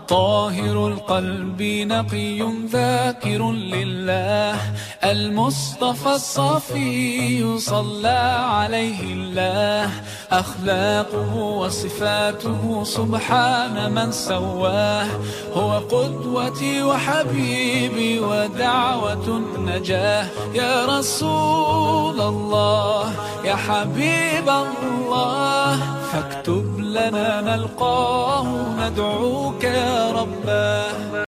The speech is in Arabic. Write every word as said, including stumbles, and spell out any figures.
طاهر القلب نقي ذاكر لله، المصطفى الصفي صلى عليه الله. أخلاقه وصفاته سبحان من سواه، هو قدوتي وحبيبي ودعوة النجاة. يا رسول الله يا حبيب الله، فاكتب لنا نلقاه ندعوك يا رباه.